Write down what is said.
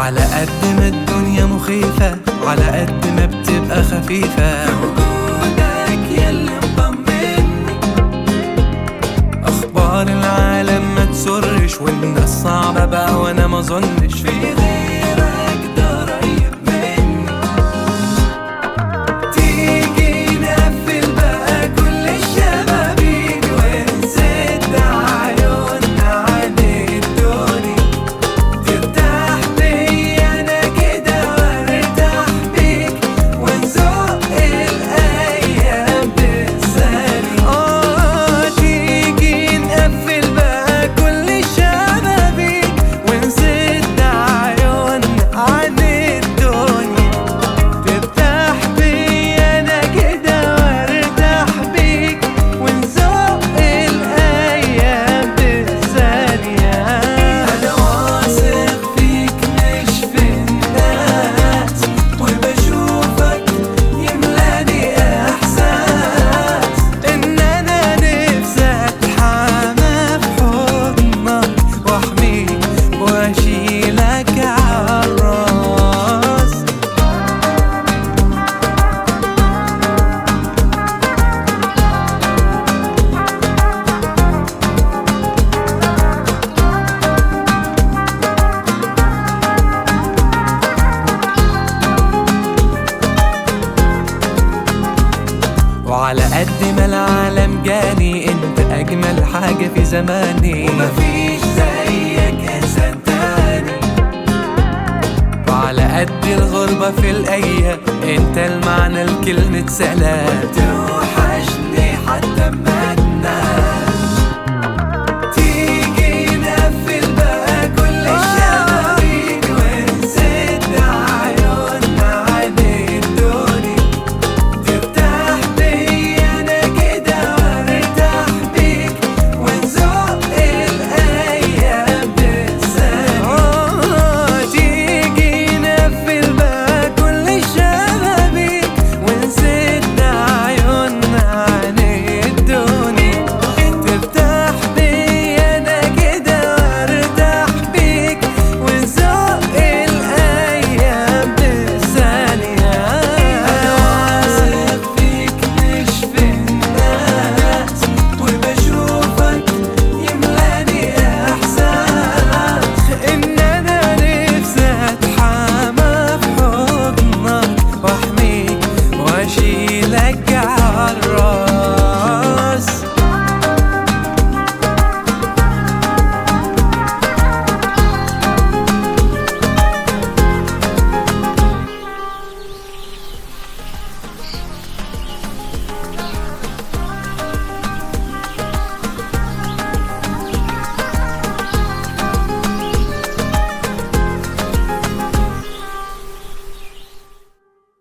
وعلى قد ما الدنيا مخيفة على قد ما بتبقى خفيفة في وجودك ياللي مطمني. أخبار العالم ما تسرش والناس صعبة بقى وأنا ما ظنش في غيرك ده قريب مني. تيجي نقفل بقى كل الشبابيك ونسد عيوننا عن الدنيا. ترتاح بيا أنا كده وارتاح بيك ونزق الأيام بالثانية. تيجي نقفل بقى كل الشبابيك ونسد عيوننا عن الدنيا. ترتاح بيا أنا كده وارتاح بيك ونزق الأيام بالثانية. أنا واثق فيك مش في الناس وبشوفك يملاني إحساس إن أنا نفسي أتحامى في حضنك وأحميك وأشيلك عالراس. وعلى قد ما العالم جاني انت اجمل حاجة في زماني ومفيش زيك انسان تاني. وعلى قد الغربة في الايام انت المعنى لكلمة سلام.